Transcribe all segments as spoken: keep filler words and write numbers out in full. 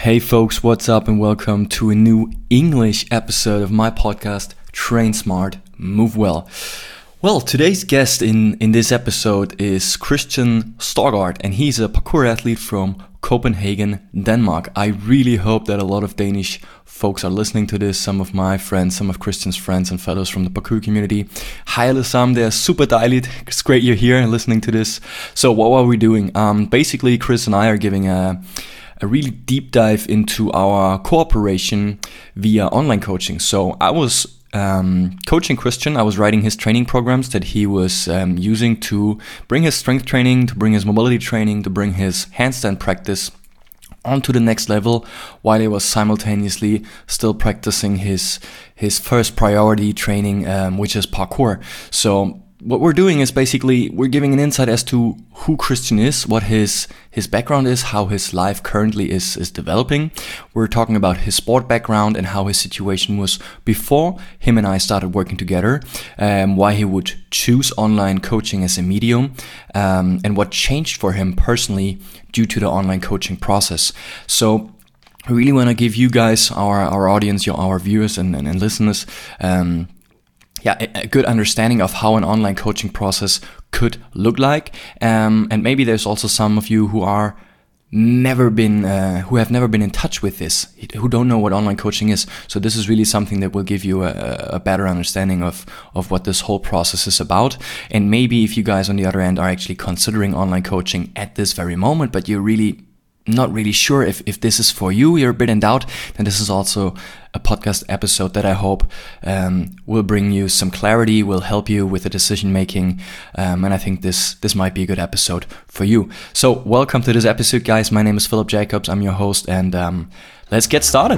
Hey folks, what's up and welcome to a new English episode of my podcast, Train Smart, Move Well. Well, today's guest in, in this episode is Christian Storgaard, and he's a parkour athlete from Copenhagen, Denmark. I really hope that a lot of Danish folks are listening to this. Some of my friends, some of Christian's friends and fellows from the parkour community. Hej alle sammen, det er super dejligt. It's great you're here and listening to this. So what are we doing? Um, basically, Chris and I are giving a a really deep dive into our cooperation via online coaching. So I was um, coaching Christian. I was writing his training programs that he was um, using to bring his strength training, to bring his mobility training, to bring his handstand practice onto the next level, while he was simultaneously still practicing his his first priority training, um, which is parkour. So what we're doing is basically we're giving an insight as to who Christian is, what his his background is, how his life currently is is developing. We're talking about his sport background and how his situation was before him and I started working together, um, why he would choose online coaching as a medium, um, and what changed for him personally due to the online coaching process. So I really want to give you guys, our our audience, your our viewers and, and, and listeners, um, Yeah, a good understanding of how an online coaching process could look like, um, and maybe there's also some of you who are never been, uh, who have never been in touch with this, who don't know what online coaching is. So this is really something that will give you a, a better understanding of of what this whole process is about. And maybe if you guys on the other end are actually considering online coaching at this very moment, but you're really not really sure if, if this is for you, you're a bit in doubt, then this is also a podcast episode that I hope um, will bring you some clarity, will help you with the decision making, um, and I think this this might be a good episode for you. So welcome to this episode, guys. My name is Philip Jacobs, I'm your host, and um, let's get started.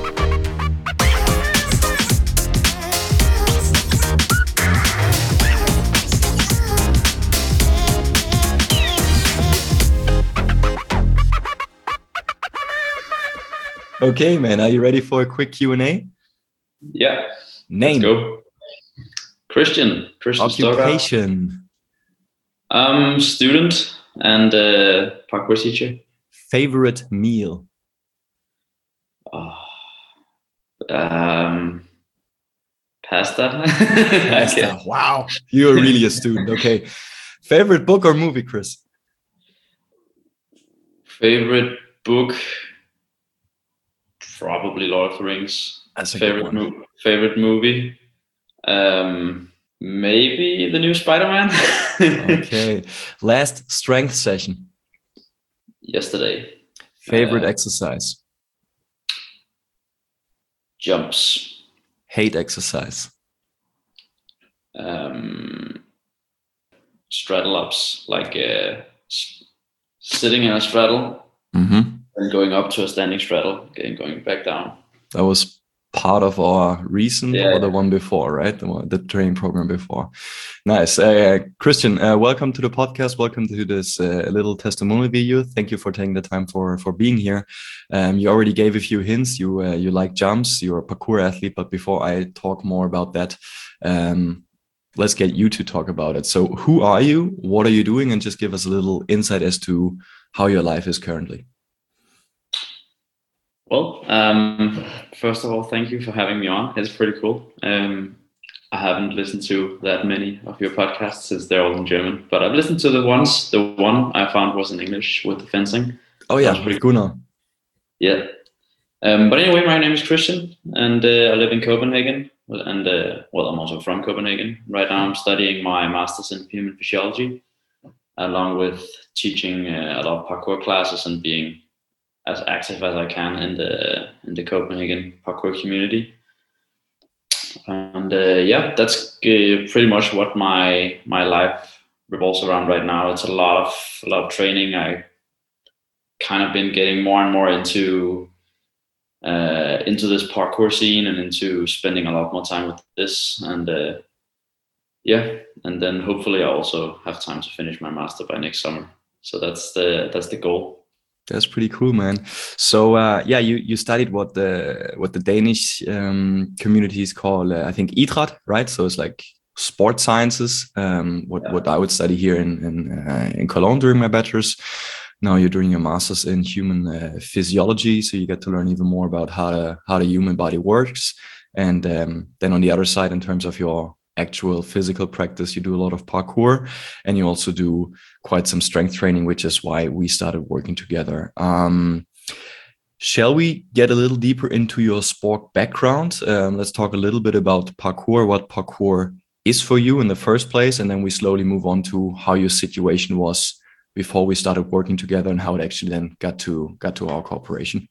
Okay, man, are you ready for a quick Q and A? Yeah. Name. Let's go. Christian. Christian Occupation. Storgaard. Um, student and uh, parkour teacher. Favorite meal. Oh, um, pasta. Pasta. Wow, you're really a student. Okay. Favorite book or movie, Chris? Favorite book. Probably Lord of the Rings. That's a favorite good one. Mo- favorite movie. Um, maybe the new Spider-Man. Okay. Last strength session. Yesterday. Favorite uh, exercise. Jumps. Hate exercise. Um, straddle ups, like uh, s- sitting in a straddle. Mm-hmm. And going up to a standing straddle, and going back down. That was part of our recent Yeah. or the one before, right? The one, the training program before. Nice. Uh, Christian, uh, welcome to the podcast. Welcome to this uh, little testimonial video. Thank you for taking the time for for being here. Um, you already gave a few hints. You uh, you like jumps. You're a parkour athlete. But before I talk more about that, um, let's get you to talk about it. So who are you? What are you doing? And just give us a little insight as to how your life is currently. Well, um, first of all, thank you for having me on. It's pretty cool. Um, I haven't listened to that many of your podcasts since they're all in German, but I've listened to the ones. The one I found was in English with the fencing. Oh yeah, pretty Gunnar. Yeah. Um, but anyway, my name is Christian, and uh, I live in Copenhagen. And uh, well, I'm also from Copenhagen. Right now, I'm studying my master's in human physiology, along with teaching uh, a lot of parkour classes and being as active as I can in the in the Copenhagen parkour community. And uh, yeah, that's uh, pretty much what my my life revolves around right now. It's a lot of a lot of training. I kind of been getting more and more into uh, into this parkour scene and into spending a lot more time with this. And uh, yeah, and then hopefully I also have time to finish my master by next summer. So that's the that's the goal. That's pretty cool, man. So uh, yeah, you you studied what the what the Danish um, communities call, uh, I think, idræt, right? So it's like sport sciences. Um, what Yeah. what I would study here in in, uh, in Cologne during my bachelor's. now you're doing your master's in human uh, physiology, so you get to learn even more about how to, how the human body works. And um, then on the other side, in terms of your actual physical practice, you do a lot of parkour, and you also do quite some strength training, which is why we started working together. Um, shall we get a little deeper into your sport background? Um, let's talk a little bit about parkour, what parkour is for you in the first place, and then we slowly move on to how your situation was before we started working together and how it actually then got to got to our cooperation.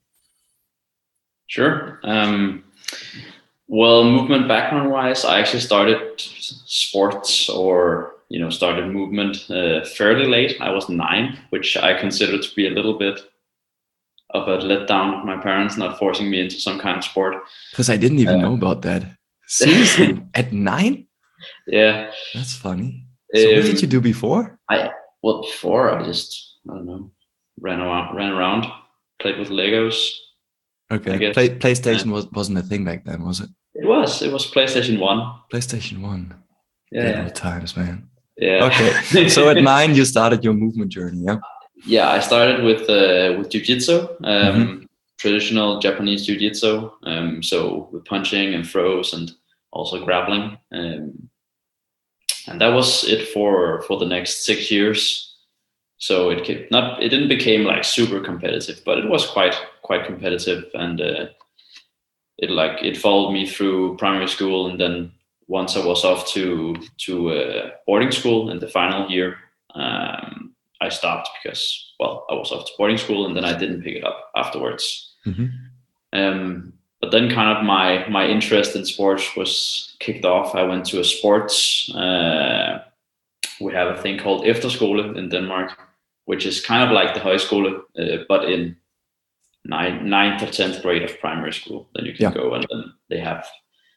Sure. Um, well, movement background wise, I actually started sports or you know started movement uh, fairly late. I was nine, which I consider to be a little bit of a letdown of my parents not forcing me into some kind of sport. Because I didn't even uh, know about that. Seriously, at nine? Yeah, that's funny. So um, what did you do before? I well before I just I don't know ran around, ran around, played with Legos. Okay, Play, PlayStation was wasn't a thing back then, was it? It was. It was PlayStation One. PlayStation One. Yeah. Good old times, man. Yeah. Okay. So at nine, you started your movement journey, yeah? Yeah, I started with uh, with jiu-jitsu, um, mm-hmm. traditional Japanese jiu-jitsu. Um, so with punching and throws and also grappling. Um, and that was it for for the next six years. So it not it didn't became like super competitive, but it was quite quite competitive, and uh, it like it followed me through primary school, and then once I was off to to uh, boarding school in the final year, um, I stopped because well I was off to boarding school, and then I didn't pick it up afterwards. Mm-hmm. Um, but then kind of my my interest in sports was kicked off. I went to a sports. Uh, we have a thing called Efterskole in Denmark, which is kind of like the high school, uh, but in ninth, ninth or tenth grade of primary school. Then you can yeah. go, and then they have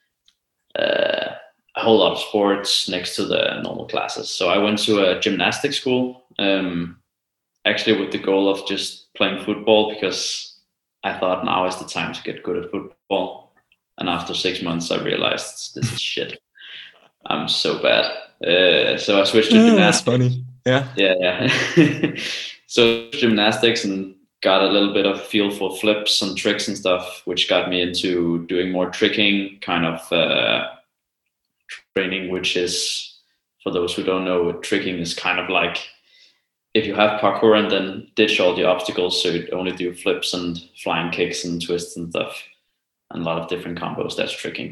uh, a whole lot of sports next to the normal classes. So I went to a gymnastics school, um, actually with the goal of just playing football, because I thought now is the time to get good at football. And after six months, I realized this is shit. I'm so bad. Uh, so I switched to yeah, gymnastics. That's funny. Yeah. Yeah. yeah. So gymnastics, and got a little bit of feel for flips and tricks and stuff, which got me into doing more tricking kind of uh, training, which is, for those who don't know, tricking is kind of like if you have parkour and then ditch all the obstacles, so you only do flips and flying kicks and twists and stuff, and a lot of different combos. That's tricking.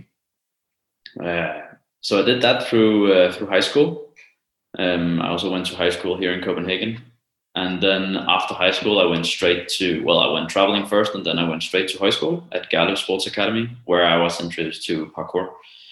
Uh, so I did that through uh, through high school. Um, I also went to high school here in Copenhagen. And then after high school, I went straight to, well, I went traveling first, and then I went straight to high school at Gallo Sports Academy, where I was introduced to parkour.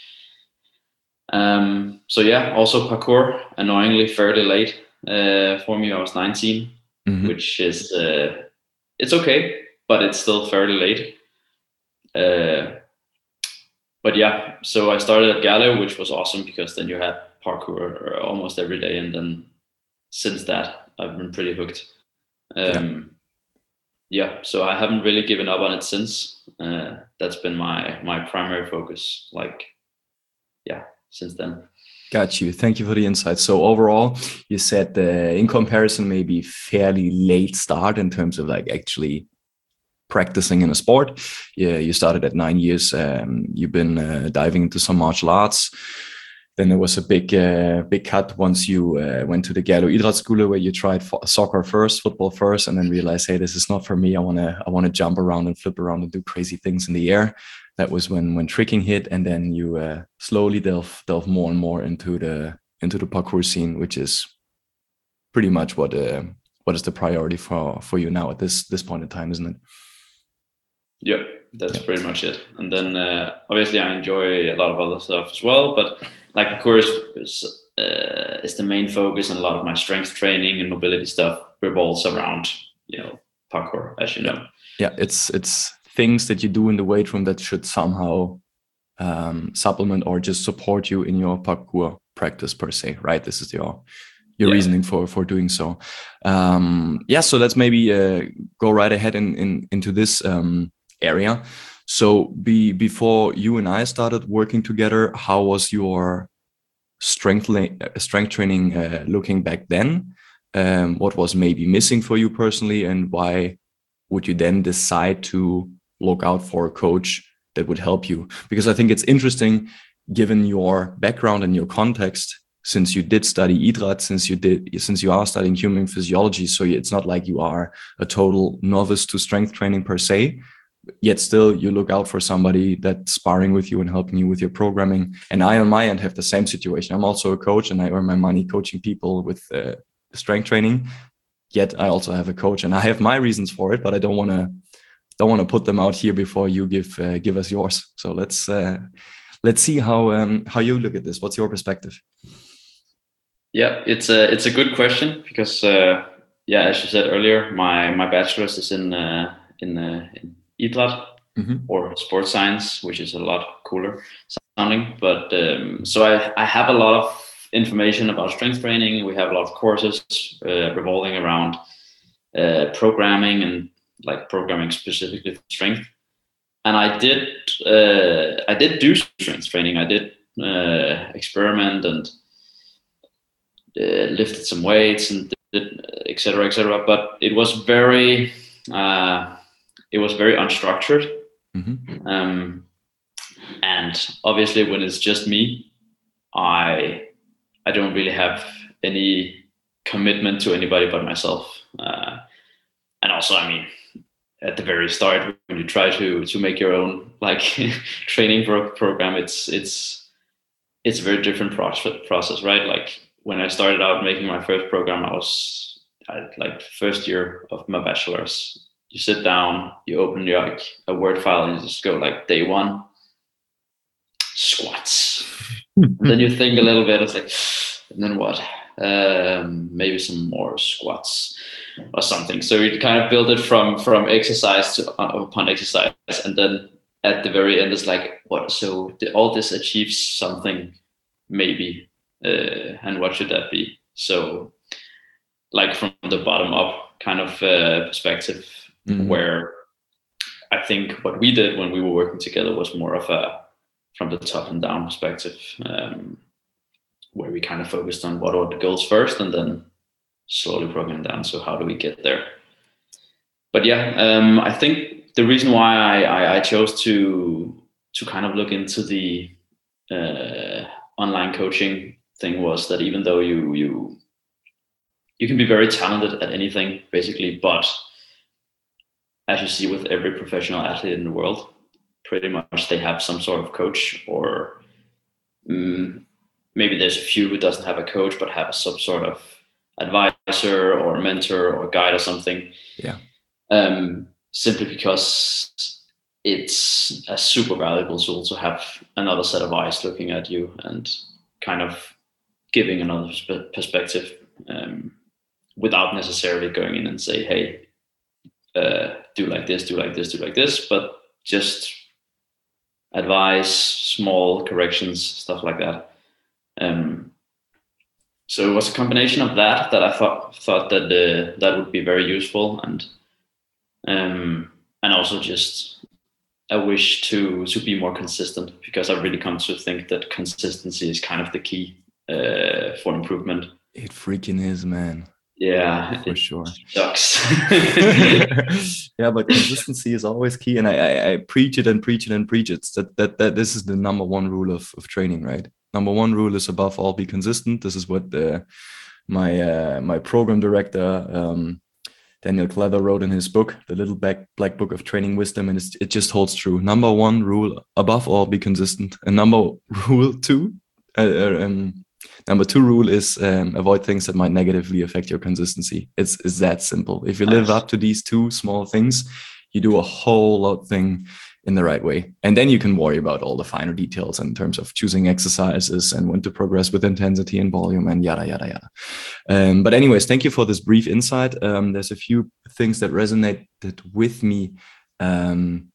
Um, so yeah, also parkour, annoyingly fairly late uh, for me. I was nineteen, mm-hmm. which is, uh, it's okay, but it's still fairly late. Uh, but yeah, so I started at Gallo, which was awesome because then you had parkour almost every day. And then since that, I've been pretty hooked. Um, yeah. yeah, so I haven't really given up on it since. Uh, that's been my my primary focus. Like, yeah, since then. Got you. Thank you for the insight. So overall, you said uh, in comparison, maybe fairly late start in terms of like actually practicing in a sport. Yeah, you started at nine years. Um, you've been uh, diving into some martial arts. Then there was a big, uh, big cut once you uh, went to the Gallo Idrætsskole, where you tried soccer first, football first, and then realized, hey, this is not for me. I wanna, I wanna jump around and flip around and do crazy things in the air. That was when, when tricking hit, and then you uh, slowly delve, delve more and more into the, into the parkour scene, which is pretty much what, uh, what is the priority for, for you now at this, this point in time, isn't it? Yep, that's yeah. pretty much it. And then uh, obviously I enjoy a lot of other stuff as well, but like of course is, uh, is the main focus, and a lot of my strength training and mobility stuff revolves around, you know, parkour, as you know. Yeah, it's it's things that you do in the weight room that should somehow um, supplement or just support you in your parkour practice per se, right? This is your your yeah. reasoning for for doing so. Um, yeah, so let's maybe uh, go right ahead in, in into this um, area. So be, before you and I started working together, how was your strength strength training uh, looking back then? Um, what was maybe missing for you personally, and why would you then decide to look out for a coach that would help you? Because I think it's interesting, given your background and your context, since you did study Idrat, since you did, since you are studying human physiology, so it's not like you are a total novice to strength training per se, yet still you look out for somebody that's sparring with you and helping you with your programming. And I, on my end, have the same situation. I'm also a coach, and I earn my money coaching people with uh, strength training. Yet I also have a coach, and I have my reasons for it, but I don't want to don't want to put them out here before you give uh, give us yours. So let's uh, let's see how um, how you look at this. What's your perspective? Yeah, it's a it's a good question because uh, yeah, as you said earlier, my my bachelor's is in uh, in, uh, in Idrat mm-hmm. or sports science, which is a lot cooler sounding. But um, so I I have a lot of information about strength training. We have a lot of courses uh, revolving around uh, programming and like programming specifically for strength. And I did uh, I did do strength training. I did uh, experiment and uh, lifted some weights and did et cetera, et cetera. But it was very uh, it was very unstructured. Mm-hmm. Um, and obviously, when it's just me, I I don't really have any commitment to anybody but myself. Uh, and also, I mean, at the very start, when you try to to make your own like training pro- program, it's it's it's a very different process, process, right? Like when I started out making my first program, I was I, like first year of my bachelor's. You sit down, you open your like a Word file, and you just go like day one, squats. Then you think a little bit, it's like, and then what? Um, maybe some more squats or something. So you kind of build it from from exercise to uh, upon exercise, and then at the very end, it's like, what? So the, all this achieves something, maybe, uh, and what should that be? So, like from the bottom up kind of uh, perspective, mm-hmm. where I think what we did when we were working together was more of a from the top and down perspective, um, where we kind of focused on what are the goals first and then slowly broke them down. So how do we get there? But yeah, um, I think the reason why I, I, I chose to to kind of look into the uh, online coaching thing was that even though you you you can be very talented at anything basically, but as you see with every professional athlete in the world, pretty much they have some sort of coach, or um, maybe there's a few who doesn't have a coach but have some sort of advisor or mentor or guide or something. Yeah. Um, simply because it's a super valuable tool to have another set of eyes looking at you and kind of giving another sp- perspective um, without necessarily going in and say, hey, uh, do like this, do like this, do like this, but just advice, small corrections, stuff like that. Um, so it was a combination of that that I thought thought that uh, that would be very useful, and um, and also just a wish to to be more consistent, because I've really come to think that consistency is kind of the key uh, for improvement. It freaking is, man. Yeah, for sure. Sucks. Yeah, but consistency is always key, and I, I, I preach it and preach it and preach it. That that that this is the number one rule of, of training, right? Number one rule is above all be consistent. This is what the, my uh, my program director um, Daniel Cleather wrote in his book, The Little Black Black Book of Training Wisdom, and it's, it just holds true. Number one rule above all be consistent, and number rule two. Uh, um, Number two rule is um, avoid things that might negatively affect your consistency. It's, it's that simple. If you live up to these two small things, you do a whole lot thing in the right way. And then you can worry about all the finer details in terms of choosing exercises and when to progress with intensity and volume and yada, yada, yada. Um, but anyways, thank you for this brief insight. Um, there's a few things that resonated with me. Um,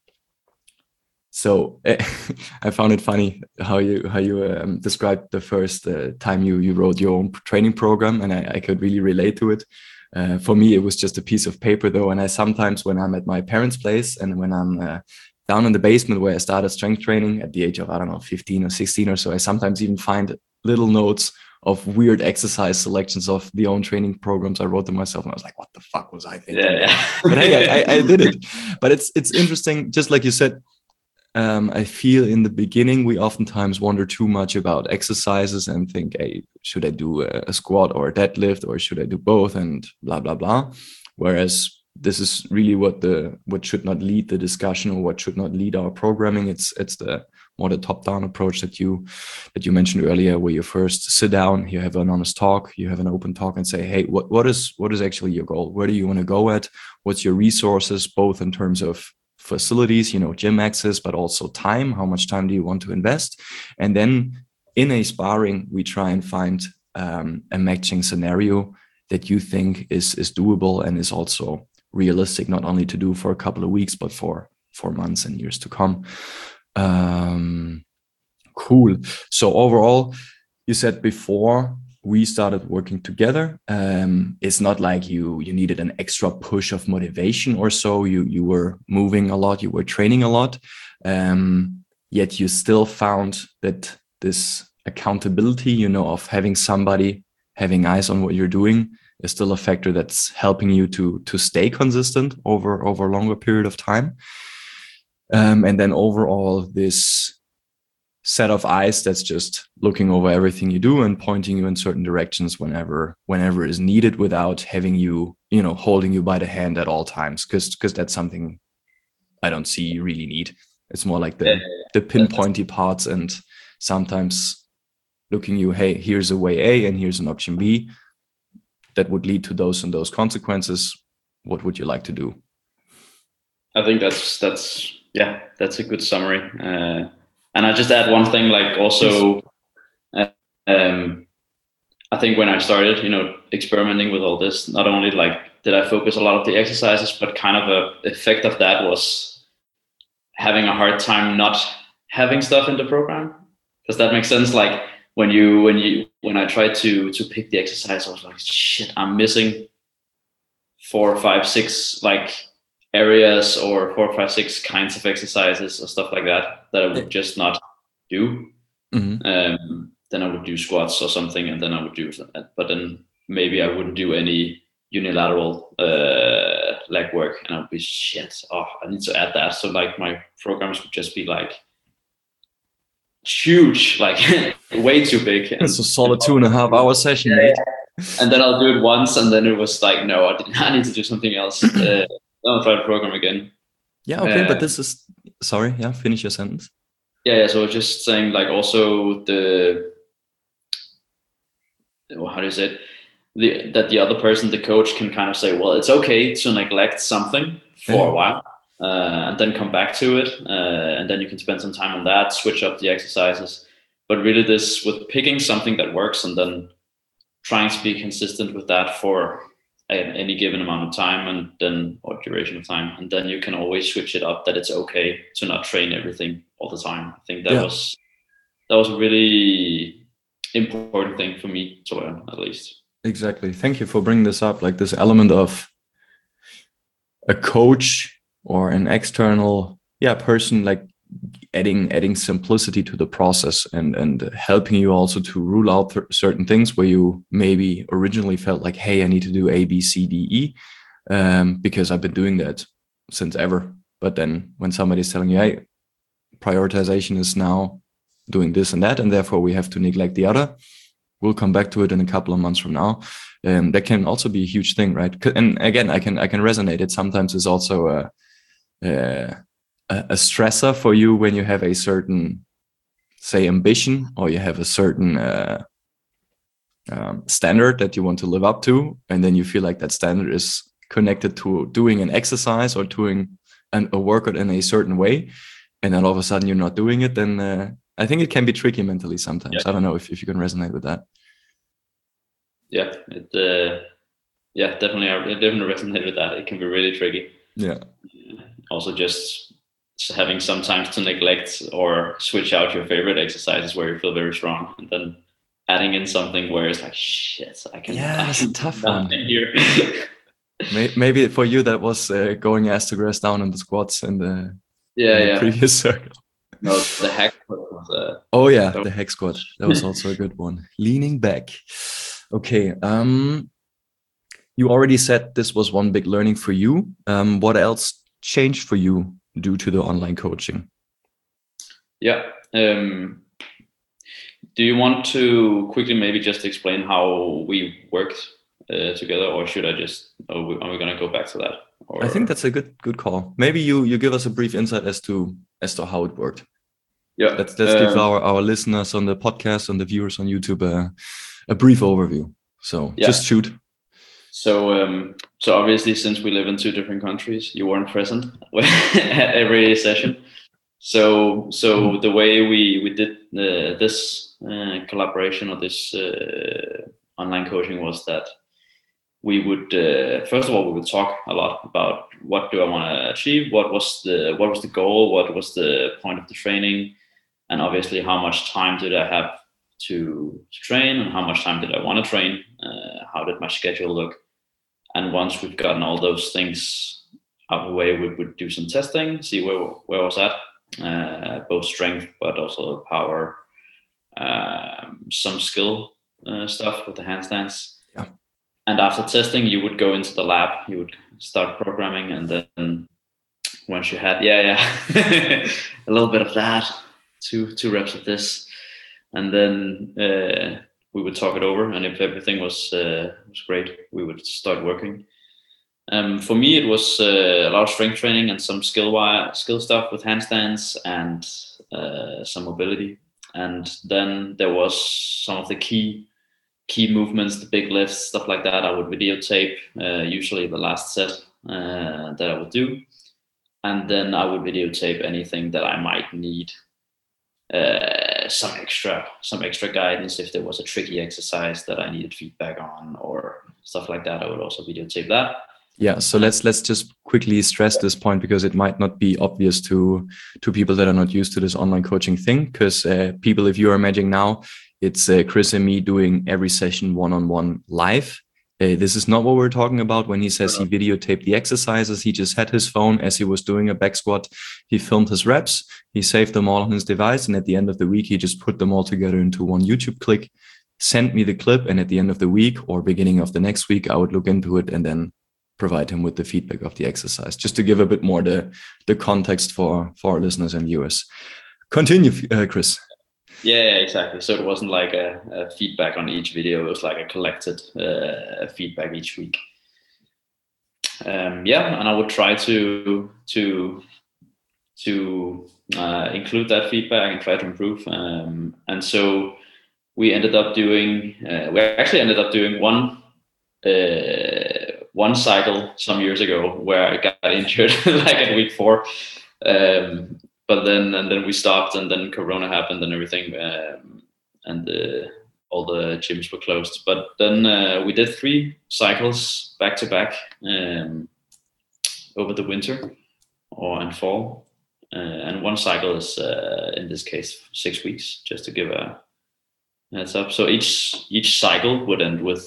So I found it funny how you how you um, described the first uh, time you you wrote your own training program, and I, I could really relate to it. Uh, for me, it was just a piece of paper, though, and I sometimes, when I'm at my parents' place and when I'm uh, down in the basement where I started strength training at the age of, I don't know, fifteen or sixteen or so, I sometimes even find little notes of weird exercise selections of the own training programs I wrote them myself, and I was like, what the fuck was I thinking? Yeah, yeah. But hey, I, I, I did it. But it's it's interesting, just like you said. Um, I feel in the beginning we oftentimes wonder too much about exercises and think, hey, should I do a, a squat or a deadlift, or should I do both, and blah blah blah. Whereas this is really what the what should not lead the discussion, or what should not lead our programming. It's it's the more the top-down approach that you that you mentioned earlier, where you first sit down, you have an honest talk, you have an open talk, and say, hey, what what is what is actually your goal? Where do you want to go at? What's your resources, both in terms of facilities, you know, gym access, but also time. How much time do you want to invest? And then in a sparring, we try and find um, a matching scenario that you think is is doable and is also realistic, not only to do for a couple of weeks, but for for months and years to come. Um, cool. So overall, you said before we started working together, um, it's not like you you needed an extra push of motivation or so. You you were moving a lot, you were training a lot, um, yet you still found that this accountability, you know, of having somebody having eyes on what you're doing is still a factor that's helping you to to stay consistent over over a longer period of time. Um, and then overall, this set of eyes that's just looking over everything you do and pointing you in certain directions whenever whenever is needed, without having you, you know, holding you by the hand at all times, because because that's something I don't see you really need. It's more like the yeah, yeah, yeah. the pinpointy parts, and sometimes looking you, hey, here's a way A and here's an option B that would lead to those and those consequences. What would you like to do? I think that's that's yeah, that's a good summary. Uh, And I just add one thing, like also, uh, um, I think when I started, you know, experimenting with all this, not only like did I focus a lot of the exercises, but kind of a effect of that was having a hard time not having stuff in the program. Does that make sense? Like when you when you when I tried to to pick the exercise, I was like, shit, I'm missing four, five, six like areas or four, five, six kinds of exercises or stuff like that that I would just not do. Mm-hmm. Um, then I would do squats or something, and then I would do that. But then maybe I wouldn't do any unilateral uh, leg work, and I'd be shit. Oh, I need to add that. So like my programs would just be like huge, like way too big. It's a solid two and a half hour session, yeah, mate. And then I'll do it once, and then it was like, no, I didn't. I need to do something else. Uh, I'll try the program again. Yeah, okay, uh, but this is sorry. Yeah, finish your sentence. Yeah, yeah. So I was just saying, like, also the how do you say it? The that the other person, the coach, can kind of say, well, it's okay to neglect something for yeah. a while, uh, and then come back to it, uh, and then you can spend some time on that, switch up the exercises. But really, this with picking something that works and then trying to be consistent with that for any given amount of time, and then or duration of time, and then you can always switch it up, that it's okay to not train everything all the time. I think that yeah. was that was a really important thing for me to learn, at least. Exactly. Thank you for bringing this up, like this element of a coach or an external yeah person, like adding adding simplicity to the process and and helping you also to rule out th- certain things where you maybe originally felt like, hey, I need to do A, B, C, D, E, um, because I've been doing that since ever. But then when somebody's telling you, hey, prioritization is now doing this and that, and therefore we have to neglect the other, we'll come back to it in a couple of months from now. Um, that can also be a huge thing, right? And again, I can I can resonate. It sometimes is also a, a a stressor for you when you have a certain, say, ambition, or you have a certain uh, um, standard that you want to live up to, and then you feel like that standard is connected to doing an exercise or doing an, a workout in a certain way, and then all of a sudden you're not doing it, then uh, I think it can be tricky mentally sometimes. Yeah. I don't know if, if you can resonate with that. Yeah, it uh, yeah, definitely, I definitely resonate with that. It can be really tricky. Yeah. Also, just having sometimes to neglect or switch out your favorite exercises where you feel very strong, and then adding in something where it's like, shit, I can. Yeah, it's a tough one. Here. Maybe for you that was uh, going ass to grass down in the squats and the, yeah, in the yeah. previous circle. No, the hack was uh, oh yeah, that the hex squat. That was also a good one. Leaning back. Okay. Um, you already said this was one big learning for you. Um, what else changed for you due to the online coaching? Yeah. Um, do you want to quickly maybe just explain how we worked uh, together, or should I just? Are we, are we going to go back to that? Or... I think that's a good good call. Maybe you you give us a brief insight as to as to how it worked. Yeah. Let's let's um, give our our listeners on the podcast and the viewers on YouTube a, a brief overview. So yeah. just shoot. So um, so obviously, since we live in two different countries, you weren't present at every session. So so the way we we did uh, this uh, collaboration or this uh, online coaching was that we would uh, first of all we would talk a lot about what do I want to achieve, what was the what was the goal, what was the point of the training, and obviously how much time did I have to, to train, and how much time did I want to train, uh, how did my schedule look. And once we've gotten all those things out of the way, we would do some testing, see where where I was at, uh, both strength but also power, um, some skill uh, stuff with the handstands. Yeah. And after testing, you would go into the lab, you would start programming, and then once you had yeah yeah a little bit of that, two two reps of this, and then uh, we would talk it over, and if everything was uh, was great, we would start working. Um, for me, it was uh, a lot of strength training and some skill wire, skill stuff with handstands and uh, some mobility. And then there was some of the key key movements, the big lifts, stuff like that. I would videotape, uh, usually the last set uh, that I would do, and then I would videotape anything that I might need. Uh, some extra some extra guidance if there was a tricky exercise that I needed feedback on or stuff like that. I would also videotape that. Yeah, so let's let's just quickly stress this point, because it might not be obvious to to people that are not used to this online coaching thing. Because uh, people, if you are imagining now, it's uh, Chris and me doing every session one-on-one live. Uh, this is not what we're talking about when he says he videotaped the exercises. He just had his phone as he was doing a back squat. He filmed his reps. He saved them all on his device. And at the end of the week, he just put them all together into one YouTube clip, sent me the clip. And at the end of the week or beginning of the next week, I would look into it and then provide him with the feedback of the exercise, just to give a bit more the, the context for, for our listeners and viewers. Continue, uh, Chris. Yeah, exactly. So it wasn't like a, a feedback on each video. It was like a collected uh, feedback each week. Um, yeah, and I would try to to to uh, include that feedback and try to improve. Um, and so we ended up doing. Uh, we actually ended up doing one uh, one cycle some years ago where I got injured like at week four. Um, But then and then we stopped, and then Corona happened and everything, um, and the, all the gyms were closed. But then uh, we did three cycles back to back um, over the winter or and fall, uh, and one cycle is uh, in this case six weeks, just to give a heads up. So each each cycle would end with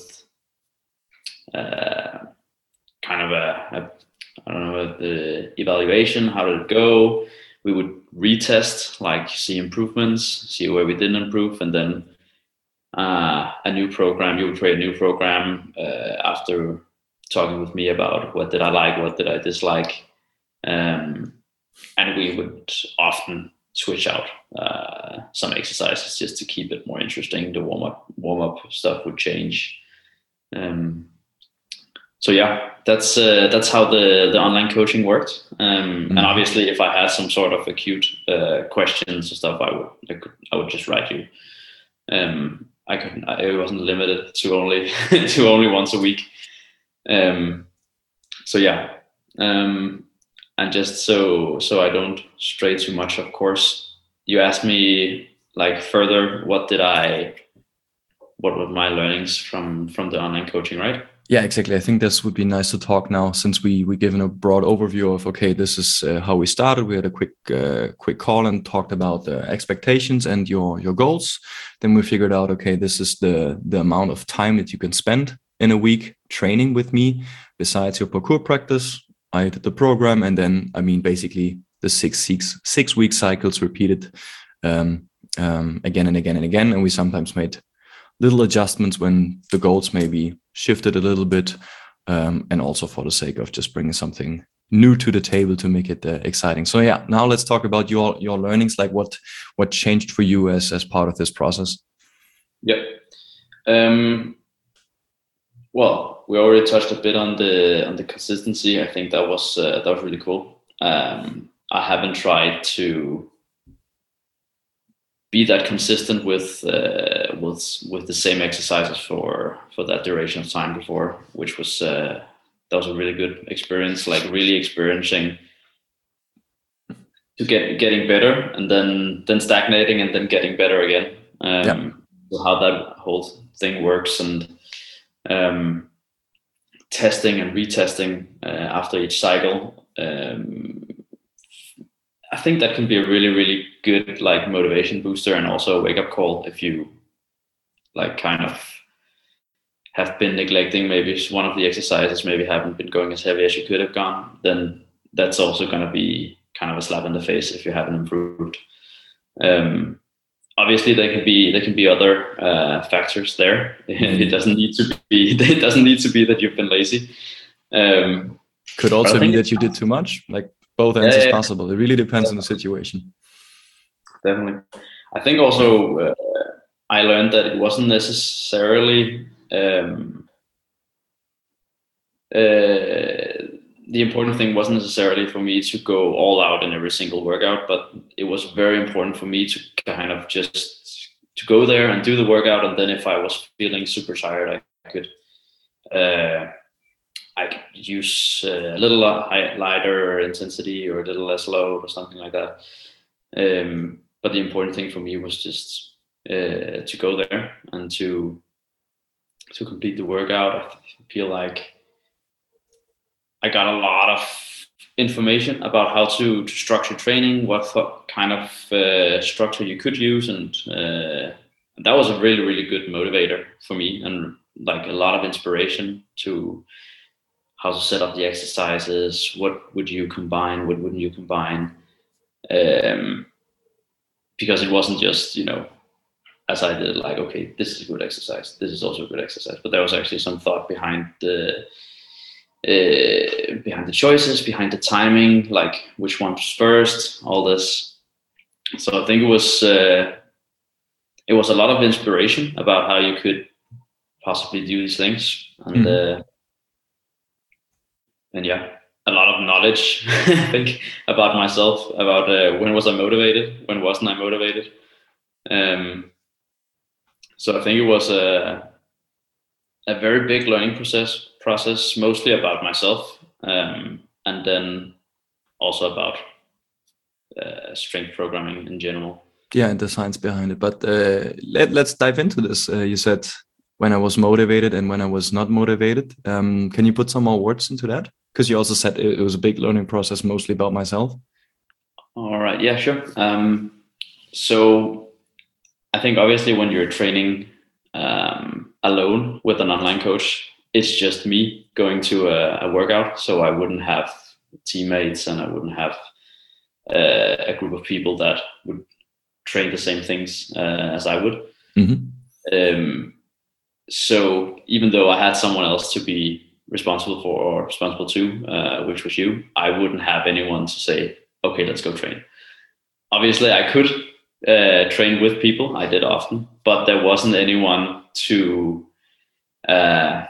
uh, kind of a, a I don't know the evaluation. How did it go? We would retest, like see improvements, see where we didn't improve, and then uh, a new program. You would create a new program uh, after talking with me about what did I like, what did I dislike, um, and we would often switch out uh, some exercises just to keep it more interesting. The warm up, warm up stuff would change. Um, So yeah, that's uh, that's how the, the online coaching worked. Um, mm-hmm. And obviously, if I had some sort of acute uh, questions or stuff, I would I, could, I would just write you. Um, I couldn't. I, it wasn't limited to only to only once a week. Um, so yeah, um, and just so so I don't stray too much. Of course, you asked me like further. What did I? What were my learnings from from the online coaching, right? Yeah, exactly. I think this would be nice to talk now, since we we given a broad overview of, okay, this is uh, how we started. We had a quick uh, quick call and talked about the expectations and your your goals. Then we figured out, okay, this is the the amount of time that you can spend in a week training with me besides your parkour practice. I did the program, and then I mean basically the six six six week cycles repeated um, um, again and again and again. And we sometimes made little adjustments when the goals maybe shifted a little bit, um, and also for the sake of just bringing something new to the table to make it uh, exciting. So yeah, now let's talk about your your learnings, like what what changed for you as as part of this process. Yep. Um, well, we already touched a bit on the on the consistency. I think that was uh, that was really cool. Um, I haven't tried to be that consistent with uh, with with the same exercises for for that duration of time before, which was uh, that was a really good experience. Like really experiencing to get getting better and then then stagnating and then getting better again. Um, Yeah. so how that whole thing works, and um, testing and retesting uh, after each cycle. Um, I think that can be a really, really good like motivation booster and also a wake up call if you like kind of have been neglecting maybe one of the exercises, maybe haven't been going as heavy as you could have gone. Then that's also going to be kind of a slap in the face if you haven't improved. Um, obviously, there can be there can be other uh, factors there. Mm-hmm. It doesn't need to be it doesn't need to be that you've been lazy. Um, Could also be that you did too much. Like both ends yeah, is possible. It really depends on the situation. Definitely. I think also uh, I learned that it wasn't necessarily um, uh, the important thing wasn't necessarily for me to go all out in every single workout, but it was very important for me to kind of just to go there and do the workout, and then if I was feeling super tired, I could uh, I could use a little lighter intensity or a little less load or something like that. Um, but the important thing for me was just uh, to go there and to to complete the workout. I feel like I got a lot of information about how to, to structure training, what kind of uh, structure you could use, and uh, that was a really, really good motivator for me, and like a lot of inspiration to how to set up the exercises, what would you combine, what wouldn't you combine, um, because it wasn't just, you know, as I did, like, okay, this is a good exercise, this is also a good exercise, but there was actually some thought behind the uh, behind the choices, behind the timing, like which one was first, all this. So I think it was uh, it was a lot of inspiration about how you could possibly do these things, and mm-hmm. uh, and yeah, a lot of knowledge I think about myself, about uh, when was I motivated, when wasn't I motivated. Um, so I think it was a a very big learning process process, mostly about myself, um, and then also about uh, strength programming in general. Yeah, and the science behind it. But uh, let, let's dive into this. Uh, you said when I was motivated and when I was not motivated. Um, can you put some more words into that? Because you also said it, it was a big learning process, mostly about myself. All right. Yeah, sure. Um, so I think obviously when you're training um, alone with an online coach, it's just me going to a, a workout. So I wouldn't have teammates and I wouldn't have uh, a group of people that would train the same things uh, as I would. Mm-hmm. Um, so even though I had someone else to be responsible for or responsible to, uh, which was you, I wouldn't have anyone to say, okay, let's go train. Obviously I could uh, train with people. I did often, but there wasn't anyone to uh,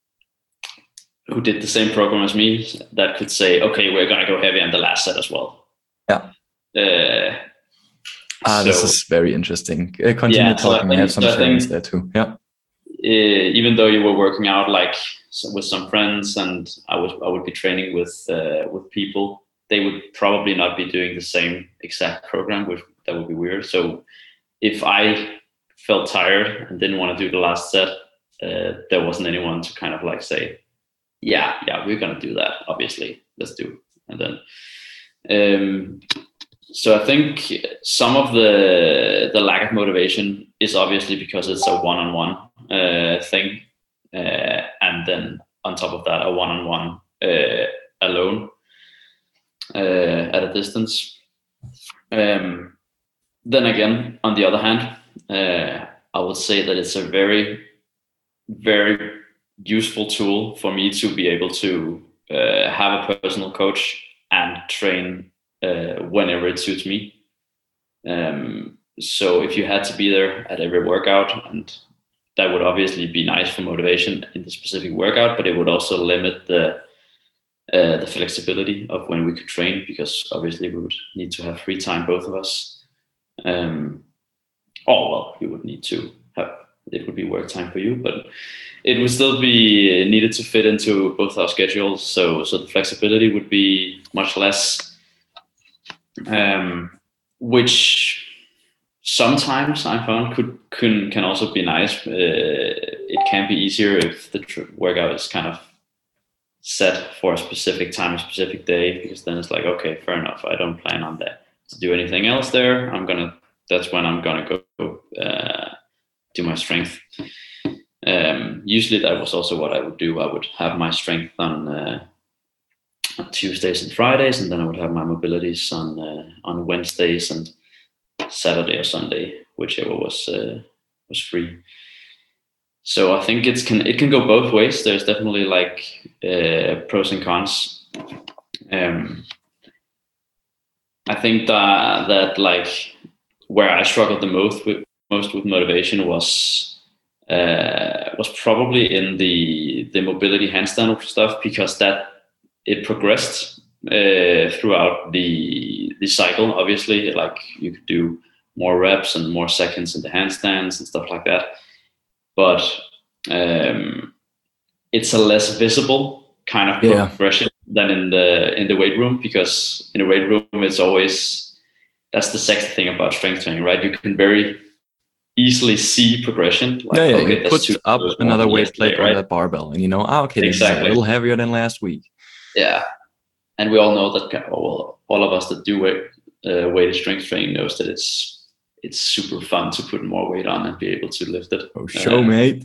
who did the same program as me that could say, okay, we're going to go heavy on the last set as well. Yeah. Uh, ah, so, this is very interesting. Uh, continue yeah, talking. So I, I have some so trainings there too. Yeah. Uh, even though you were working out like with some friends, and I was I would be training with uh, with people, they would probably not be doing the same exact program, which that would be weird. So if I felt tired and didn't want to do the last set, uh, there wasn't anyone to kind of like say, yeah, yeah, we're gonna do that. Obviously, let's do. And then, um, so I think some of the the lack of motivation is obviously because it's a one-on-one uh, thing, uh, and then on top of that, a one-on-one uh, alone uh, at a distance. Um, then again, on the other hand, uh, I would say that it's a very, very useful tool for me to be able to uh, have a personal coach and train uh, whenever it suits me. Um, so if you had to be there at every workout, and that would obviously be nice for motivation in the specific workout, but it would also limit the uh, the flexibility of when we could train, because obviously we would need to have free time, both of us. Um, oh well, you would need to have, it would be work time for you, but it would still be needed to fit into both our schedules. So so the flexibility would be much less, um, which sometimes I found could can can also be nice. Uh, it can be easier if the tr- workout is kind of set for a specific time, a specific day, because then it's like, okay, fair enough. I don't plan on that to do anything else there. I'm gonna. That's when I'm gonna go uh, do my strength. Um, usually, that was also what I would do. I would have my strength on, uh, on Tuesdays and Fridays, and then I would have my mobilities on uh, on Wednesdays and Saturday or Sunday, whichever was uh, was free. So I think it's can it can go both ways. There's definitely like uh, pros and cons. Um, I think that that like where I struggled the most with most with motivation was uh, was probably in the the mobility handstand stuff, because that it progressed uh, throughout the the cycle. Obviously, like you could do more reps and more seconds in the handstands and stuff like that. But um, it's a less visible kind of Yeah. progression than in the in the weight room, because in the weight room it's always, that's the sexy thing about strength training, right? You can very easily see progression. Like, yeah, yeah. Okay, you put up another weight plate right? on that barbell, and you know, ah, okay, this exactly. is a little heavier than last week. Yeah, and we all know that. Well, all of us that do weight uh, weighted strength training knows that it's. It's super fun to put more weight on and be able to lift it. Oh, show, uh, mate.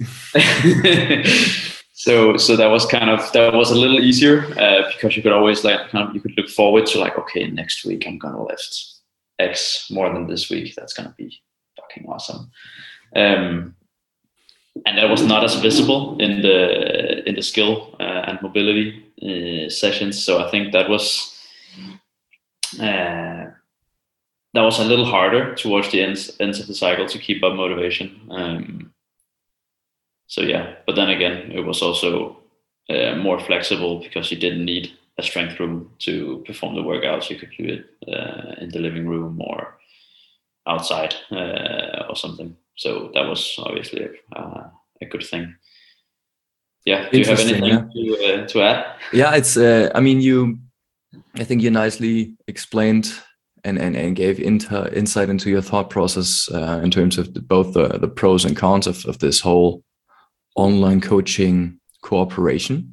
so, so that was kind of, that was a little easier uh, because you could always like, kind of, you could look forward to like, okay, next week I'm going to lift X more than this week. That's going to be fucking awesome. Um, and that was not as visible in the, in the skill uh, and mobility uh, sessions. So I think that was, uh, that was a little harder towards the ends, ends of the cycle to keep up motivation. Um, so yeah, but then again, it was also uh, more flexible because you didn't need a strength room to perform the workouts. You could do it uh, in the living room or outside uh, or something. So that was obviously uh, a good thing. Yeah. Do you have anything yeah. to, uh, to add? Yeah, it's. Uh, I mean, you. I think you nicely explained. And, and, and gave into, insight into your thought process uh, in terms of the, both the, the pros and cons of, of this whole online coaching cooperation.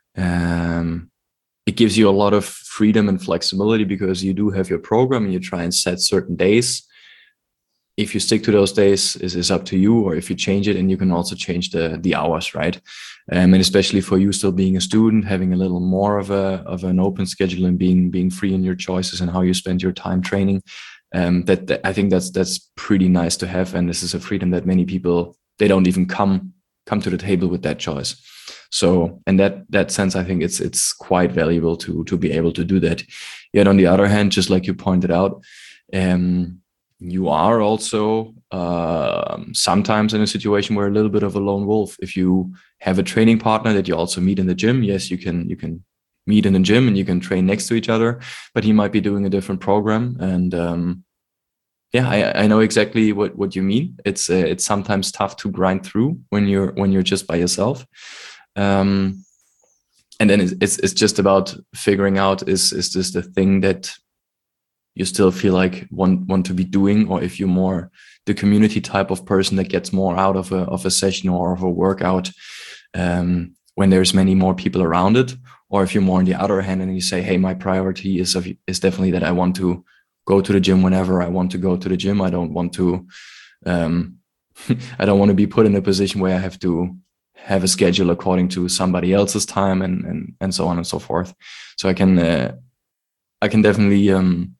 Um, it gives you a lot of freedom and flexibility because you do have your program and you try and set certain days. If you stick to those days, is is up to you, or if you change it, and you can also change the the hours, right? Um, and especially for you still being a student, having a little more of a of an open schedule and being being free in your choices and how you spend your time training. Um, that, that I think that's that's pretty nice to have, and this is a freedom that many people, they don't even come come to the table with that choice. So in that that sense, I think it's it's quite valuable to to be able to do that. Yet on the other hand, just like you pointed out, um, you are also uh, sometimes in a situation where a little bit of a lone wolf. If you have a training partner that you also meet in the gym, yes, you can you can meet in the gym and you can train next to each other, but he might be doing a different program. And um, yeah, I, I know exactly what, what you mean. It's uh, it's sometimes tough to grind through when you're when you're just by yourself. Um, and then it's it's just about figuring out is is this the thing that you still feel like want want to be doing, or if you're more the community type of person that gets more out of a of a session or of a workout um, when there's many more people around it, or if you're more on the other hand and you say, hey, my priority is of, is definitely that I want to go to the gym whenever I want to go to the gym. I don't want to um, I don't want to be put in a position where I have to have a schedule according to somebody else's time and and and so on and so forth. So I can uh, I can definitely um,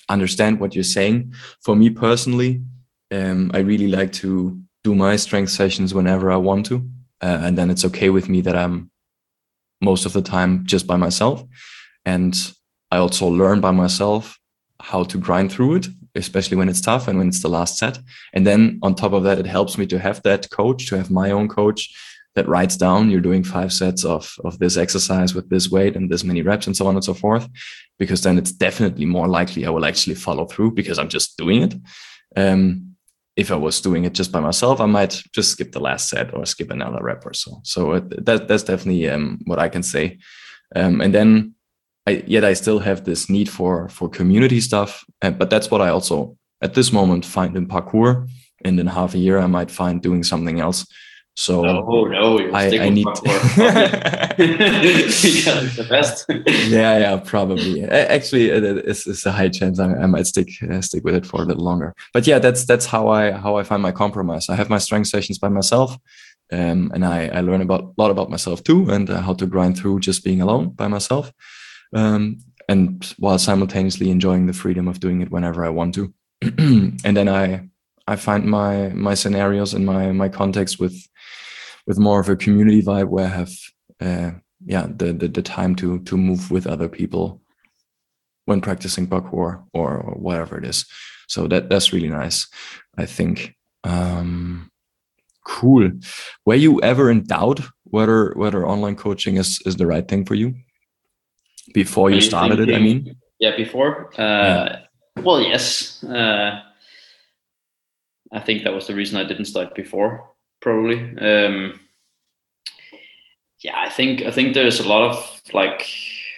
understand what you're saying. For me personally, um, I really like to do my strength sessions whenever I want to, uh, and then it's okay with me that I'm most of the time just by myself. And I also learn by myself how to grind through it, especially when it's tough and when it's the last set. And then on top of that, it helps me to have that coach, to have my own coach that writes down, you're doing five sets of, of this exercise with this weight and this many reps and so on and so forth, because then it's definitely more likely I will actually follow through because I'm just doing it. Um, if I was doing it just by myself, I might just skip the last set or skip another rep or so. So it, that, that's definitely um, what I can say. Um, and then I, yet I still have this need for, for community stuff. Uh, but that's what I also at this moment find in parkour. And in half a year, I might find doing something else. So no, no, you'll I, stick I with need parkour. Yeah, it's the best. yeah, yeah, probably. Actually, it's, it's a high chance I, I might stick uh, stick with it for a little longer. But yeah, that's that's how I how I find my compromise. I have my strength sessions by myself, um, and I I learn about a lot about myself too, and uh, how to grind through just being alone by myself, um, and while simultaneously enjoying the freedom of doing it whenever I want to. And then I I find my my scenarios and my my context with with more of a community vibe where I have uh, yeah the, the the time to to move with other people when practicing parkour or, or whatever it is. So that that's really nice, I think. Um, cool. Were you ever in doubt whether whether online coaching is is the right thing for you before you started thinking, it? I mean, yeah, before. Uh, yeah. Well, yes. Uh, I think that was the reason I didn't start before. Probably. Um, yeah, I think I think there's a lot of like.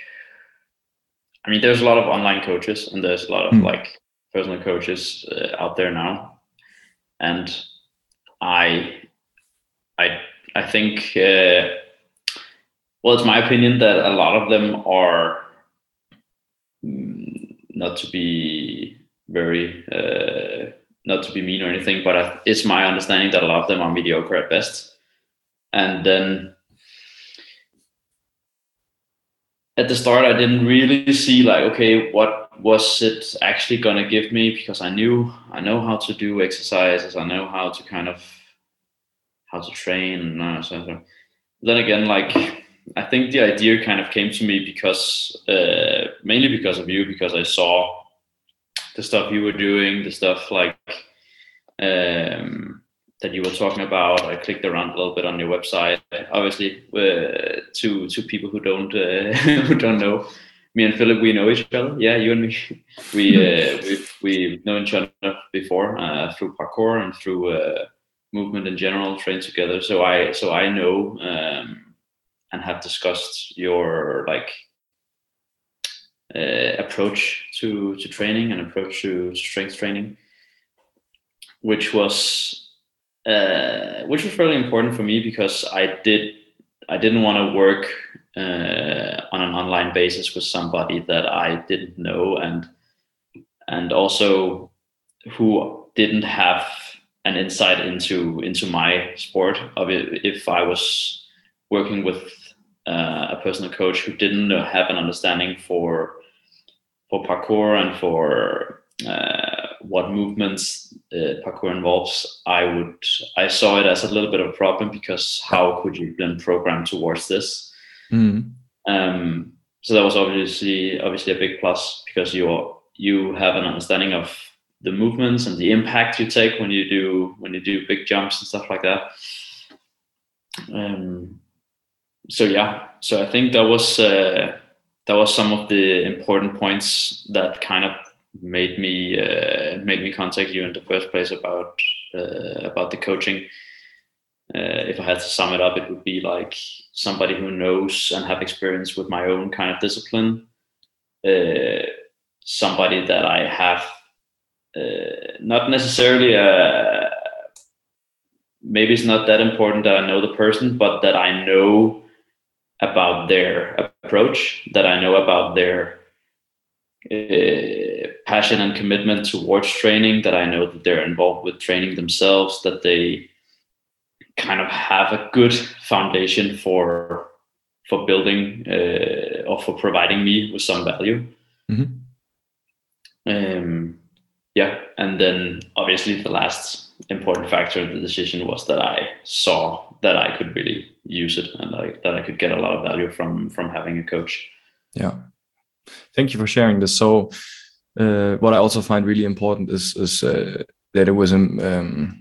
I mean, there's a lot of online coaches and there's a lot of mm. like personal coaches uh, out there now, and I, I, I think. Uh, well, it's my opinion that a lot of them are not to be very, uh, not to be mean or anything, but I, it's my understanding that a lot of them are mediocre at best, and then. At the start, I didn't really see like, okay, what was it actually gonna give me? Because I knew, I know how to do exercises. I know how to kind of, how to train. And so, so. Then again, like, I think the idea kind of came to me because, uh, mainly because of you, because I saw the stuff you were doing, the stuff like, um, that you were talking about. I clicked around a little bit on your website. Obviously, uh, to to people who don't uh, who don't know, me and Philip, we know each other. Yeah, you and me, we uh, we've we've known each other before uh, through parkour and through uh, movement in general, trained together. So I so I know um, and have discussed your like uh, approach to to training and approach to, to strength training, which was. Uh, which was really important for me because I did I didn't want to work uh, on an online basis with somebody that I didn't know and and also who didn't have an insight into into my sport. Of it, if I was working with uh, a personal coach who didn't have an understanding for for parkour and for uh, what movements uh, parkour involves, I would I saw it as a little bit of a problem because how could you then program towards this? Mm. Um, so that was obviously obviously a big plus because you you have an understanding of the movements and the impact you take when you do when you do big jumps and stuff like that. Um, so yeah, so I think that was uh, that was some of the important points that kind of made me uh, made me contact you in the first place about uh, about the coaching. Uh, if I had to sum it up, it would be like somebody who knows and have experience with my own kind of discipline. Uh, somebody that I have uh, not necessarily a, maybe it's not that important that I know the person, but that I know about their approach, that I know about their uh, passion and commitment towards training, that I know that they're involved with training themselves, that they kind of have a good foundation for for building uh, or for providing me with some value. Mm-hmm. Um, yeah, and then obviously the last important factor of the decision was that I saw that I could really use it, and I, that I could get a lot of value from from having a coach. Yeah, thank you for sharing this. So, uh, what I also find really important is is uh, that it was um, um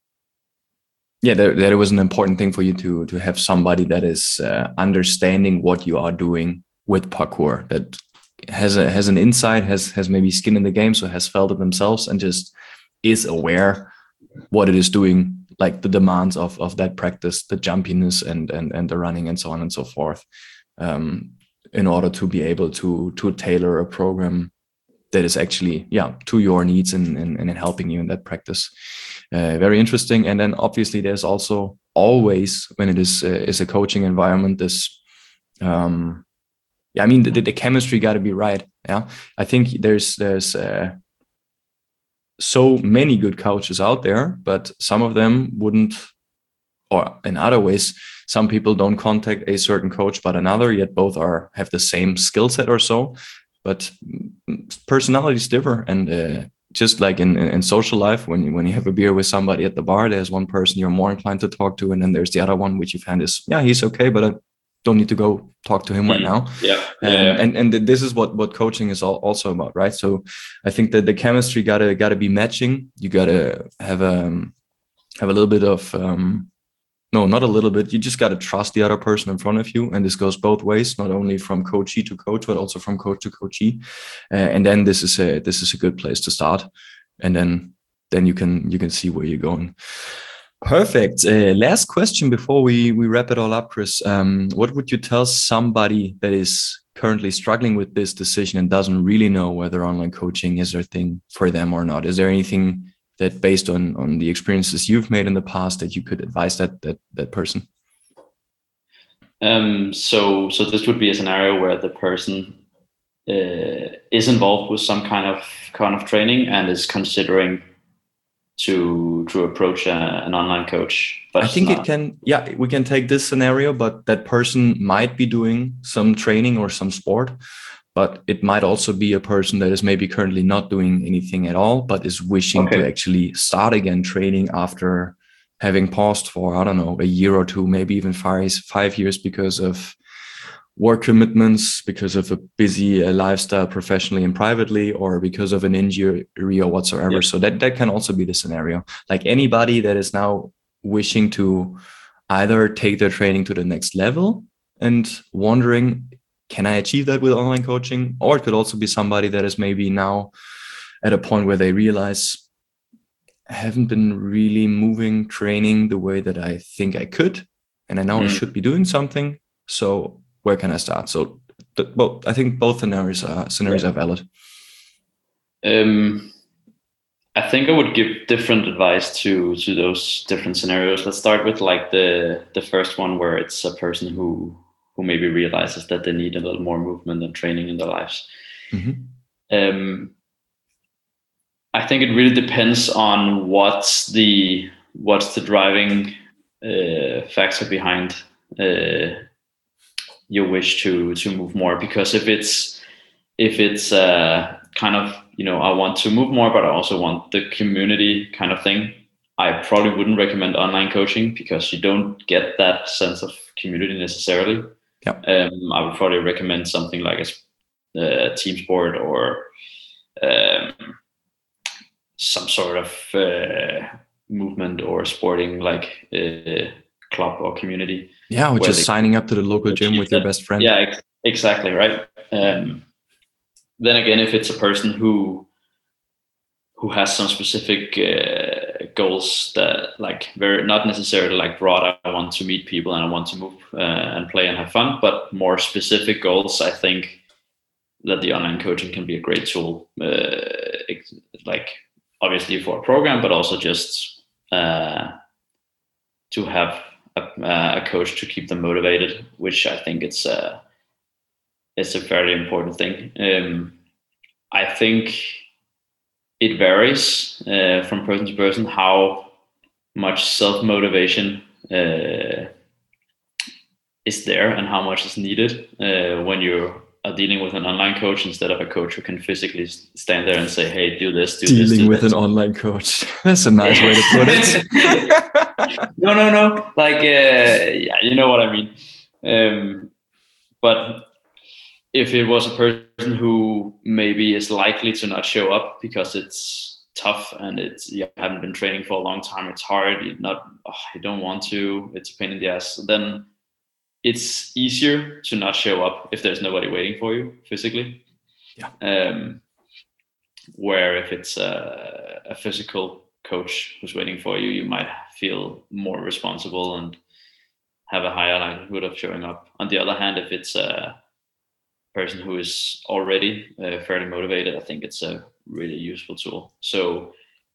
yeah that, that it was an important thing for you to to have somebody that is uh, understanding what you are doing with parkour, that has a has an insight, has has maybe skin in the game, so has felt it themselves and just is aware what it is doing, like the demands of of that practice, the jumpiness and and and the running and so on and so forth, um, in order to be able to to tailor a program that is actually yeah to your needs and and, and in helping you in that practice. Uh, very interesting. And then obviously there's also always, when it is uh, is a coaching environment, this um yeah I mean the, the chemistry got to be right. Yeah, I think there's there's uh, so many good coaches out there, but some of them wouldn't, or in other ways, some people don't contact a certain coach but another, yet both are have the same skill set or so. But personalities differ, and uh, just like in, in social life, when you, when you have a beer with somebody at the bar, there's one person you're more inclined to talk to, and then there's the other one which you find is, yeah, he's okay, but I don't need to go talk to him right now. Yeah, Um, yeah. and and this is what what coaching is all, also about, right? So I think that the chemistry gotta gotta be matching. You gotta have a have a little bit of um, no, not a little bit. You just got to trust the other person in front of you. And this goes both ways, not only from coachee to coach, but also from coach to coachee. Uh, and then this is a, this is a good place to start. And then, then you can, you can see where you're going. Perfect. Uh, last question before we, we wrap it all up, Chris. Um, what would you tell somebody that is currently struggling with this decision and doesn't really know whether online coaching is their thing for them or not? Is there anything that, based on on the experiences you've made in the past, that you could advise that that that person? Um, so so this would be a scenario where the person uh, is involved with some kind of kind of training and is considering to to approach a, an online coach. But I think not. it can, yeah, we can take this scenario, but that person might be doing some training or some sport, but it might also be a person that is maybe currently not doing anything at all, but is wishing Okay. to actually start again training after having paused for, I don't know, a year or two, maybe even five, five years because of work commitments, because of a busy uh, lifestyle professionally and privately, or because of an injury or whatsoever. Yeah. So that, that can also be the scenario. Like anybody that is now wishing to either take their training to the next level and wondering, can I achieve that with online coaching? Or it could also be somebody that is maybe now at a point where they realize, I haven't been really moving training the way that I think I could, and I know mm. I should be doing something. So where can I start? So, th- well, I think both scenarios are scenarios yeah. are valid. Um, I think I would give different advice to to those different scenarios. Let's start with like the the first one, where it's a person who who maybe realizes that they need a little more movement and training in their lives. Mm-hmm. Um, I think it really depends on what's the what's the driving uh, factor behind uh, your wish to to move more. Because if it's if it's uh, kind of, you know, I want to move more, but I also want the community kind of thing, I probably wouldn't recommend online coaching, because you don't get that sense of community necessarily. Yep. Um, I would probably recommend something like a, a team sport, or um, some sort of uh, movement or sporting, like uh, club or community. Yeah, or just signing up to the local gym with that. your best friend. Yeah, ex- exactly, right. Um, then again, if it's a person who who has some specific uh, goals that, like, very not necessarily like broad, I want to meet people and I want to move uh, and play and have fun, but more specific goals, I think that the online coaching can be a great tool. Uh, like, obviously for a program, but also just uh, to have a, a coach to keep them motivated, which I think it's a, it's a very important thing. Um, I think it varies uh, from person to person how much self-motivation uh, is there and how much is needed uh, when you're are dealing with an online coach instead of a coach who can physically stand there and say, hey, do this, do dealing this, do with this. an online coach. That's a nice way to put it. no, no, no. Like, uh, yeah, you know what I mean. Um, but if it was a person who maybe is likely to not show up because it's tough and it's you haven't been training for a long time, it's hard, you not oh, you don't want to, it's a pain in the ass, then it's easier to not show up if there's nobody waiting for you physically. Yeah. Um, where if it's a, a physical coach who's waiting for you, you might feel more responsible and have a higher likelihood of showing up. On the other hand, if it's a person who is already uh, fairly motivated, I think it's a really useful tool. So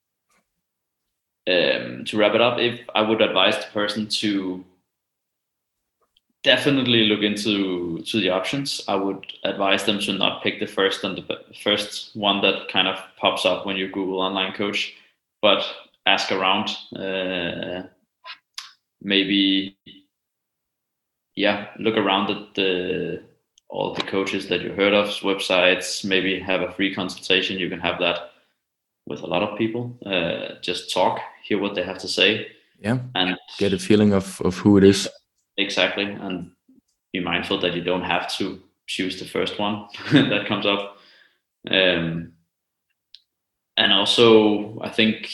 um, to wrap it up, if I would advise the person to definitely look into to the options, I would advise them to not pick the first and the first one that kind of pops up when you Google online coach, but ask around. Uh, maybe, yeah, look around at the all the coaches that you heard of, websites. Maybe have a free consultation. You can have that with a lot of people. Uh, just talk, hear what they have to say, yeah, and get a feeling of of who it is. Exactly, and be mindful that you don't have to choose the first one that comes up. Um, and also, I think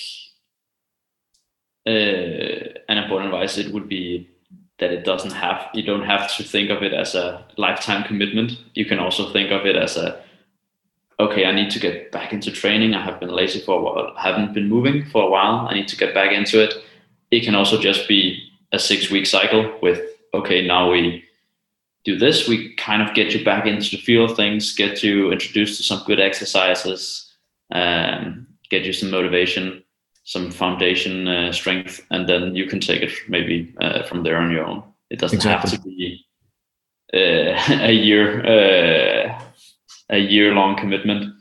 uh, an important advice it would be that it doesn't have you don't have to think of it as a lifetime commitment. You can also think of it as a okay, I need to get back into training. I have been lazy for a while, haven't been moving for a while. I need to get back into it. It can also just be a six-week cycle with okay, now we do this, we kind of get you back into the feel of things, get you introduced to some good exercises, um, get you some motivation, some foundation uh, strength, and then you can take it maybe uh, from there on your own. It doesn't exactly. have to be uh, a year, uh, a year-long commitment.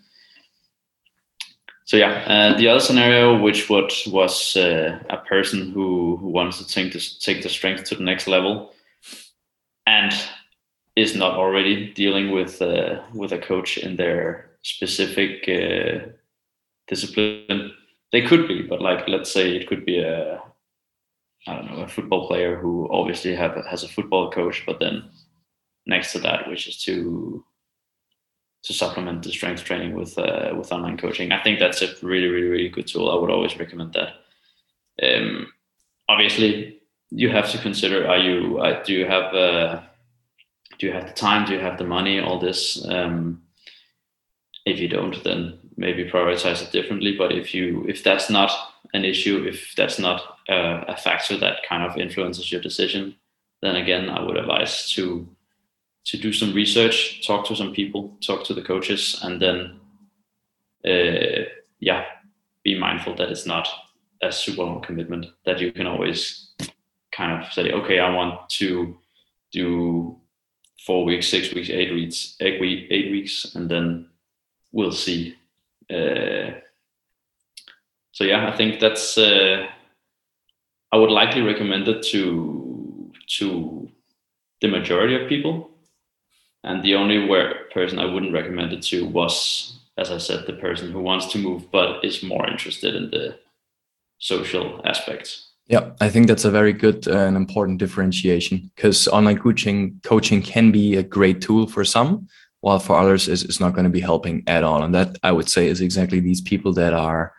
So yeah, uh, the other scenario, which what was uh, a person who who wants to take this, take the strength to the next level, and is not already dealing with uh, with a coach in their specific uh, discipline. They could be, but like let's say it could be a I don't know a football player who obviously have has a football coach, but then next to that, which is to to supplement the strength training with uh, with online coaching. I think that's a really really really good tool. I would always recommend that. Um, obviously, you have to consider: Are you uh, do you have uh, do you have the time? Do you have the money? All this. Um, if you don't, then maybe prioritize it differently. But if you if that's not an issue, if that's not uh, a factor that kind of influences your decision, then again, I would advise to to do some research, talk to some people, talk to the coaches, and then uh, yeah, be mindful that it's not a super long commitment, that you can always kind of say, okay, I want to do four weeks, six weeks, eight weeks, eight, week, eight weeks, and then we'll see. Uh, so yeah, I think that's, uh, I would likely recommend it to, to the majority of people. And the only where person I wouldn't recommend it to was, as I said, the person who wants to move but is more interested in the social aspects. Yeah, I think that's a very good uh, and important differentiation, because online coaching coaching can be a great tool for some, while for others is is not going to be helping at all. And that, I would say, is exactly these people that are,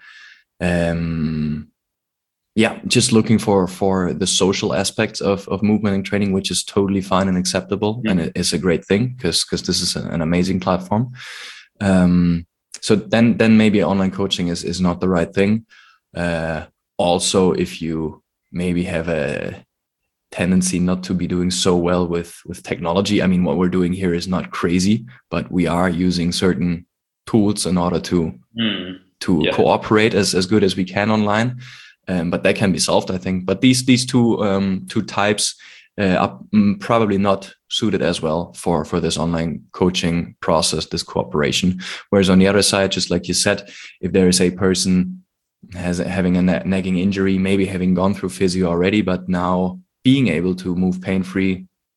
um, yeah, just looking for for the social aspects of of movement and training, which is totally fine and acceptable, mm-hmm. and it is a great thing because because this is an amazing platform. Um, so then then maybe online coaching is is not the right thing. Uh, also, if you maybe have a tendency not to be doing so well with with technology. I mean, what we're doing here is not crazy, but we are using certain tools in order to mm. to yeah. cooperate as as good as we can online. Um, but that can be solved, I think. But these these two um, two types uh, are probably not suited as well for for this online coaching process, this cooperation. Whereas on the other side, just like you said, if there is a person has having a nagging injury, maybe having gone through physio already, but now being able to move pain-free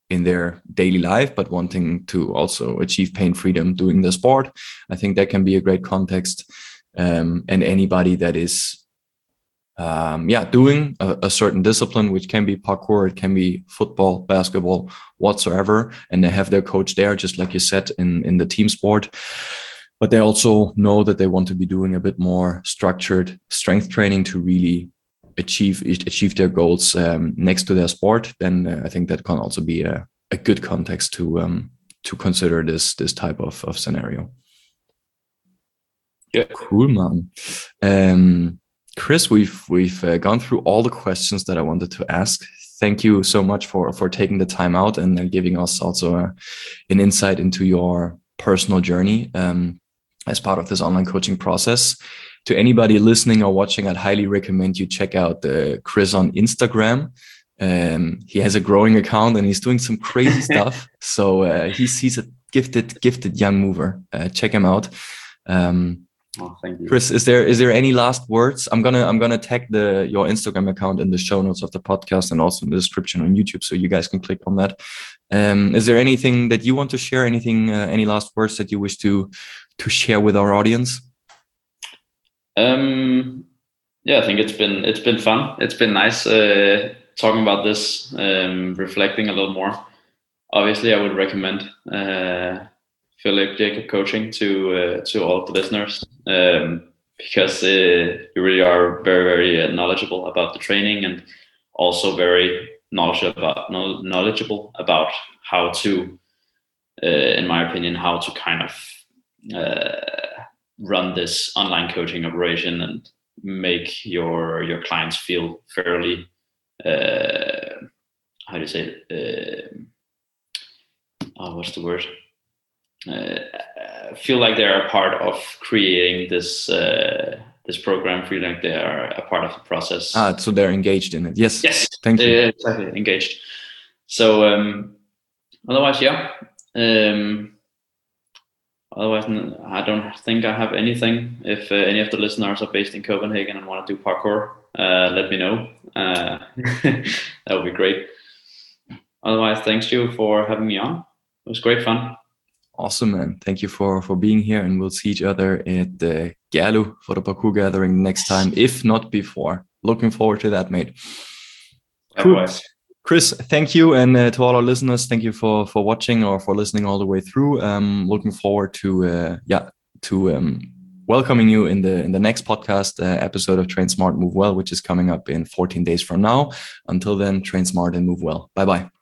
in their daily life, but wanting to also achieve pain freedom doing the sport. I think that can be a great context. Um, and anybody that is, um, yeah, doing a, a certain discipline, which can be parkour, it can be football, basketball, whatsoever, and they have their coach there, just like you said, in, in the team sport. But they also know that they want to be doing a bit more structured strength training to really achieve achieve their goals um, next to their sport. Then uh, I think that can also be a, a good context to um, to consider this this type of, of scenario. Yeah, cool, man. Um, Chris, we've we've uh, gone through all the questions that I wanted to ask. Thank you so much for for taking the time out and uh, giving us also uh, an insight into your personal journey um, as part of this online coaching process. To anybody listening or watching, I'd highly recommend you check out uh, Chris on Instagram. Um, he has a growing account and he's doing some crazy stuff. So uh, he's he's a gifted gifted young mover. Uh, check him out. Um, oh, thank you. Chris, is there is there any last words? I'm gonna I'm gonna tag the your Instagram account in the show notes of the podcast and also in the description on YouTube, so you guys can click on that. Um, is there anything that you want to share? Anything? Uh, any last words that you wish to to share with our audience? Um, yeah, I think it's been it's been fun. It's been nice uh, talking about this, um, reflecting a little more. Obviously, I would recommend uh, Philip Jacob Coaching to uh, to all of the listeners um, because uh, you really are very very uh, knowledgeable about the training and also very knowledgeable about knowledgeable about how to, uh, in my opinion, how to kind of Uh, run this online coaching operation and make your your clients feel fairly uh, how do you say it? Uh, oh, what's the word? Uh, feel like they're a part of creating this uh, this program. Feel like they are a part of the process. Ah, so they're engaged in it. Yes. Yes. Thank you. Uh, exactly, engaged. So um, otherwise, yeah. Um, Otherwise, I don't think I have anything. If uh, any of the listeners are based in Copenhagen and want to do parkour, uh, let me know. Uh, that would be great. Otherwise, thanks you for having me on. It was great fun. Awesome, man. Thank you for, for being here, and we'll see each other at the Gerlu for the parkour gathering next time, if not before. Looking forward to that, mate. Cool. Chris, thank you. And uh, to all our listeners, thank you for, for watching or for listening all the way through. Um, looking forward to, uh, yeah, to um, welcoming you in the in the next podcast uh, episode of Train Smart, Move Well, which is coming up in fourteen days from now. Until then, train smart and move well. Bye-bye.